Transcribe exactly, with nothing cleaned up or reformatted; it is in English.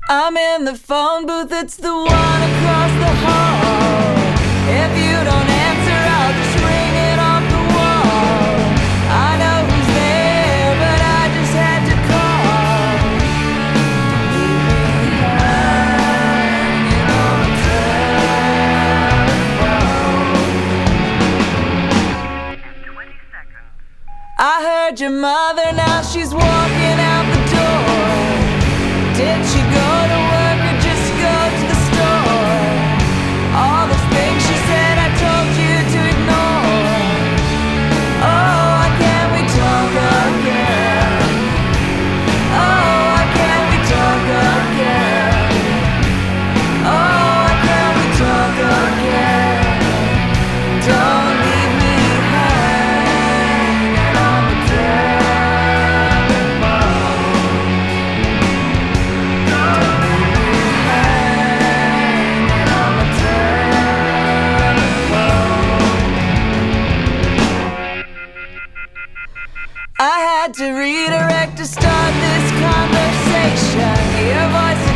I'm in the phone booth, it's the one across the hall. If you don't answer, I'll just ring it off the wall. I know who's there, but I just had to call. Leave me hanging on the telephone. twenty seconds. I heard your mother, now she's walking out the door. Did she go to work or just go to the store? All those things she said I told you to ignore. Oh, why can't we talk again? Oh, why can't we talk again? Oh, why can't we talk again? Don't leave me hanging on the telephone. I had to redirect to start this conversation. Your voice